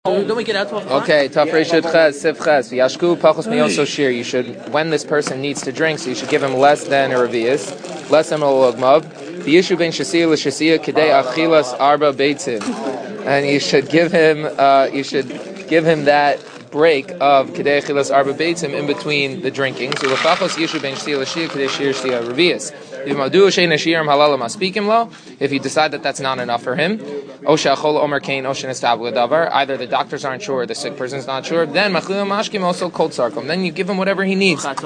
Don't we get out to a Okay, Tafrei Shud Ches, Sif Ches, Yashku Pachos Miyoso Shir. You should, when this person needs to drink, so you should give him less than a revius, less than a logmav. The issue being Shasiya l'Shasiya Kedei Achilas Arba Beitzim, and you should give him that break of Kedei Achilas Arba Beitzim in between the drinking. So l'Fachos Yishu bein Shasiya l'Shia Kedei Shir Shia revius. If you decide that that's not enough for him, either the doctors aren't sure, or the sick person's not sure, then then you give him whatever he needs. But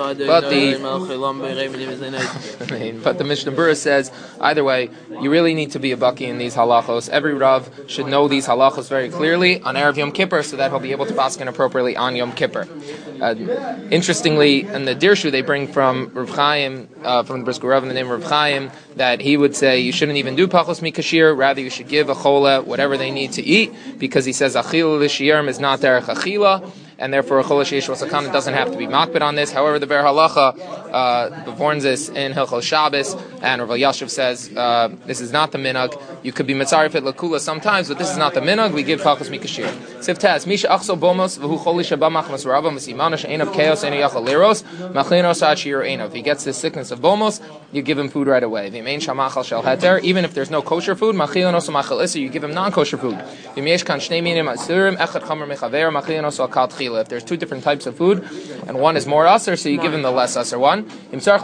the Mishnah Berurah says, either way, you really need to be a baki in these halachos. Every Rav should know these halachos very clearly on Erev Yom Kippur, so that he'll be able to paskin appropriately on Yom Kippur. Interestingly, in the Dirshu, they bring from Rav Chaim, from the Brisker Rav in the name of Rav Chaim, that he would say you shouldn't even do pachos mikashir, rather you should give a chola whatever they need to eat, because he says achila l'shiyarm is not derech achila, and therefore a chola sheish wasakana doesn't have to be makbid on this. However, the Ber Halacha warns this in Hilchos Shabbos, and Rav Yashiv says this is not the minhag. You could be mitzaref it lakula sometimes, but this is not the minhag. We give pachos mikashir. Siftas misha achso bomos v'hu choli shabamach masrava masimana she'enav chaos ena yachal liros machlinos achir enav. If he gets the sickness of bomos, you give him food right away. V'mein shamachal shel heter. Even if there's no kosher food, machlinos machal iser, you give him non-kosher food. V'meish kan shnei minim asurim echad chamer mechaver machlinos al kal tchila. If there's two different types of food, and one is more aser, so you give him the less aser one. In Shin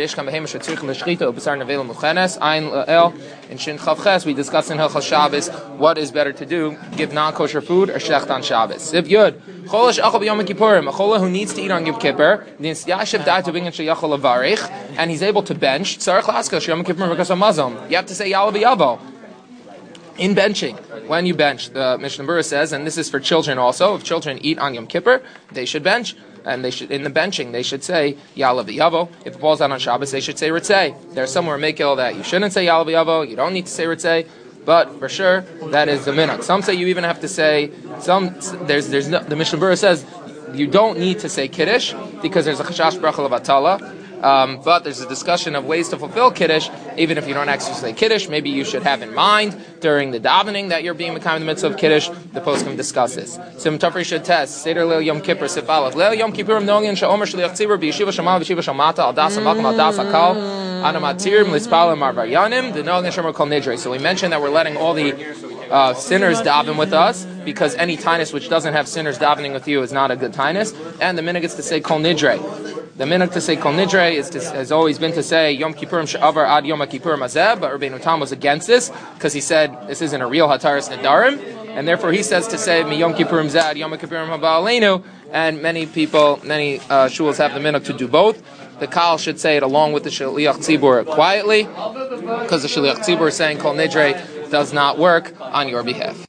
Chav Ches, we discussed in Hilchos Shabbos what is better to do: give non-kosher food or shecht on Shabbos. If Yud Cholish Achol B'Yom Kippurim, a chola who needs to eat on Yom Kippur, and he's able to bench. You have to say Yalav Yavo. In benching, when you bench, the Mishnah Berurah says, and this is for children also, if children eat on Yom Kippur, they should bench, and they should, in the benching, they should say Yalav Yavo. If it falls out on Shabbos, they should say Ritzei. There's somewhere Mekil that you shouldn't say Yalav Yavo, you don't need to say Ritzei, but for sure, that is the minhag. Some say you even have to say, there's no, the Mishnah Berurah says, you don't need to say Kiddush, because there's a Chashash Brachal of Atala. But there's a discussion of ways to fulfill Kiddush, even if you don't actually say Kiddush. Maybe you should have in mind during the davening that you're being Mekayim in the mitzvah of Kiddush. The poskim discuss this. Sim Tafrei Shud Tes, Seder Leil Yom Kippur, Sif Aleph. Leil Yom Kippurim Nogin She'omer Shliach Tzibur B'Yeshiva Shamal V'Yeshiva Shalmata Al Das HaMakom Al Das HaKal Anamatir M'Lispal Marvayanim the Nogin Shomer Kol Nidrei. So we mentioned that we're letting all the sinners daven with us, because any tainus which doesn't have sinners davening with you is not a good tainus, and the minhag is to say Kol Nidrei. The minhag to say Kol Nidrei has always been to say Yom Kippurim She'avar Ad Yom Kippurim Hazeh, but Rabbeinu Tam was against this, because he said this isn't a real Hataras Nedarim, and therefore he says to say Mi Yom Kippurim Zeh Ad Yom Kippurim Haba Aleinu, and many shuls have the minhag to do both. The Kal should say it along with the Shliach Tzibur quietly, because the Shliach Tzibur saying Kol Nidrei does not work on your behalf.